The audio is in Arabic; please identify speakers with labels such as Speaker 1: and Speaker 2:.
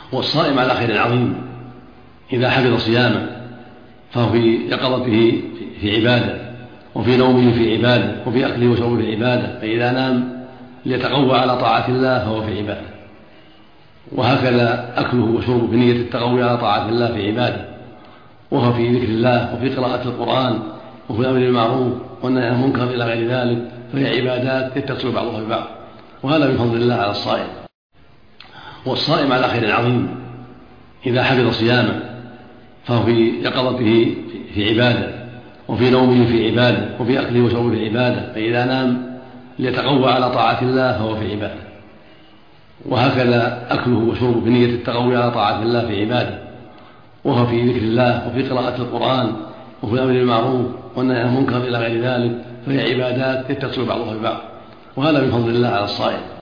Speaker 1: والصائم على خير عظيم إذا حفظ صيامه فهو في يقظته في عبادة، وفي نومه في عبادة، وفي أكله وشربه في عبادة، فإذا نام ليتقوى على طاعة الله فهو في عبادة، وهكذا أكله وشربه بنية التقوي على طاعة الله في عبادة، وهو في ذكر الله وفي قراءة القرآن وفي الأمر بالمعروف والنهي عن المنكر إلى غير ذلك، فهي عبادات يتصل بعضها ببعض، وهذا بفضل الله على الصائم. والصائم على خير عظيم إذا حفظ صيامه فهو في يقظته في عبادة، وفي نومه في عبادة، وفي أكله وشربه في عبادة، فإذا نام ليتقوى على طاعة الله فهو في عبادة، وهكذا أكله وشربه بنية التقوي على طاعة الله في عبادة، وهو في ذكر الله وفي قراءة القرآن وفي الأمر بالمعروف والنهي عن المنكر إلى غير ذلك، فهي عبادات يتصل بعضها ببعض، وهذا بفضل الله على الصائم.